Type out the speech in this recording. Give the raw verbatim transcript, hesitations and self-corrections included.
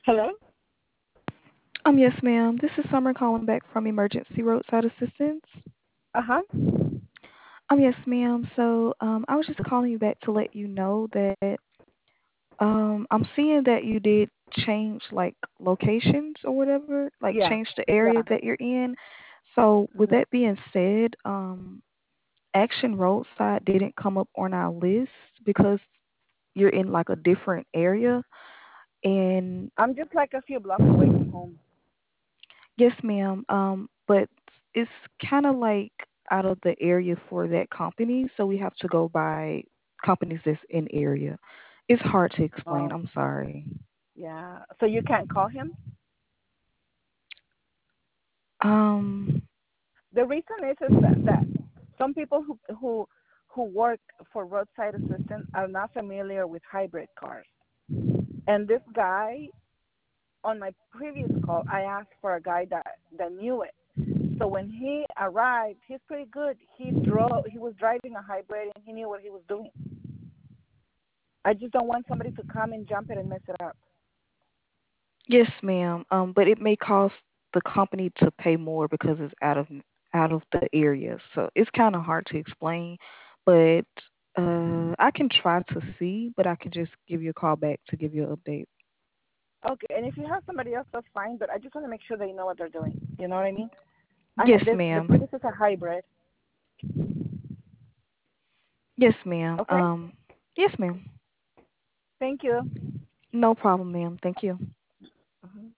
Hello? Um, yes, ma'am. This is Summer calling back from Emergency Roadside Assistance. Uh-huh. Um, yes, ma'am. So, um, I was just calling you back to let you know that um, I'm seeing that you did change like locations or whatever, like Yeah. change the area Yeah. that you're in. So, with Mhm. that being said, um, Action Roadside didn't come up on our list because you're in like a different area. And I'm just like a few blocks away from home. yes, ma'am. Um, but it's kind of like out of the area for that company, so we have to go by companies that's in area. It's hard to explain. Oh, I'm sorry. yeah. So you can't call him? Um, The reason is is that, that some people who who who work for roadside assistance are not familiar with hybrid cars. And this guy on my previous call, I asked for a guy that that knew it. So when he arrived, he's pretty good. He drove. He was driving a hybrid, and he knew what he was doing. I just don't want somebody to come and jump it and mess it up. yes, ma'am. Um, but it may cost the company to pay more because it's out of out of the area, so it's kind of hard to explain. But uh, I can try to see, but I can just give you a call back to give you an update. Okay, and if you have somebody else, that's fine. But I just want to make sure they know what they're doing. You know what I mean? I Yes, ha- this the ma'am. Prius is a hybrid. Yes, ma'am. Okay, Um, yes, ma'am. thank you. No problem, ma'am. Thank you.